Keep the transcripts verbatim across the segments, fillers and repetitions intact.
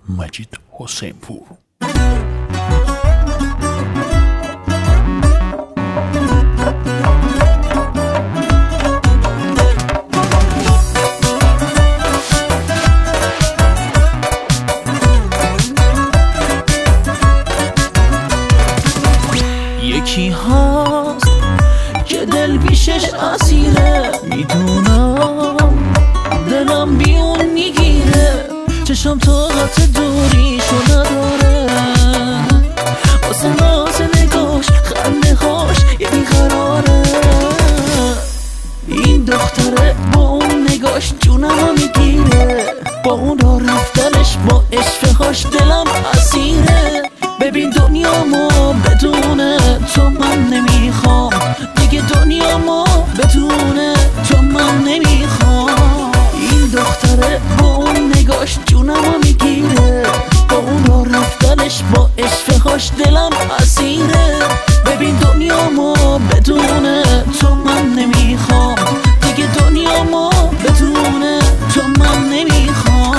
مجید حسین پور. یکی هاست که دل بیشش اسیره، میدونم دلم بی اون میگیره، چشم طاقت دوریشو نداره، واسه ناز نگاش خنده هاش یه بیقراره. این دختره با اون نگاش جونمو میگیره، با اون راه رفتنش با عشقهاش دلم اسیره. ببین دنیامو بدونه تو من نمیخوام، دیگه دنیامو بدونه تو من نمیخوام. این دختره با اون نگاش جونمو میگیره، با اون راه رفتنش با عشقهاش دلم اسیره. ببین دنیامو بدونه تو من نمیخوام، دیگه دنیامو بدونه تو من نمیخوام.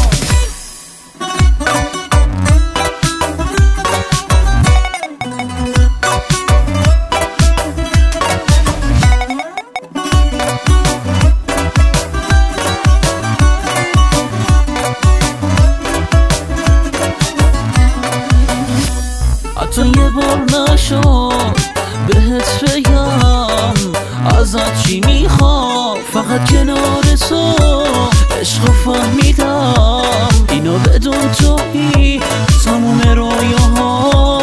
حتی یه بار نشد بهت بگم ازت چی میخوام، فقط کنار تو عشق فهمیدم، اینو بدون توی تموم رویاهام.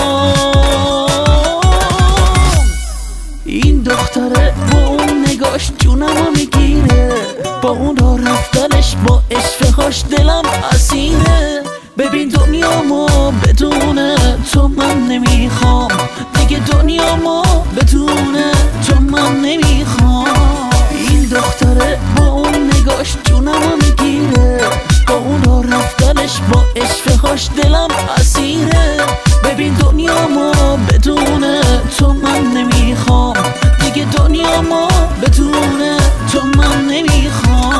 این دختره با اون نگاش جونمو میگیره، با اون راه رفتنش با عشقهاش دلم اسیره. ببین دنیامو بدونه تو من نمیخوام، دیگه دنیامو بدونه تو من نمیخوام. این دختره با اون نگاش جونمو میگیره، با اون راه رفتنش با عشقهاش دلم اسیره. ببین دنیامو بدونه تو من نمیخوام، دیگه دنیامو بدونه تو من نمیخوام.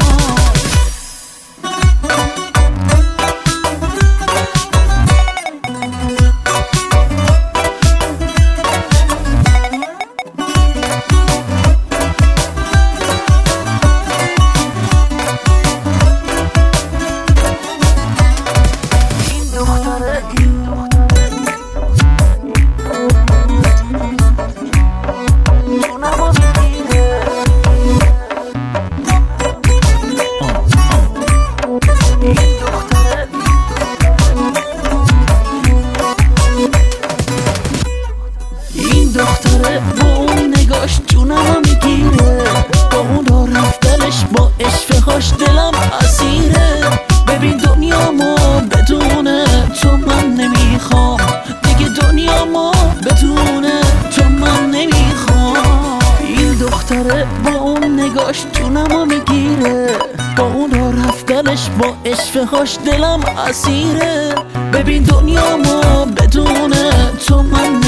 دختره با اون نگاش جونمو میگیره، با اون راه رفتنش با عشقهاش دلم اسیره. ببین دنیامو بدونه تو من نمیخوام، دیگه دنیامو بدونه تو من نمیخوام. این دختره با اون نگاش جونمو میگیره، با اون راه رفتنش با عشقهاش دلم اسیره. ببین دنیامو بدونه تو من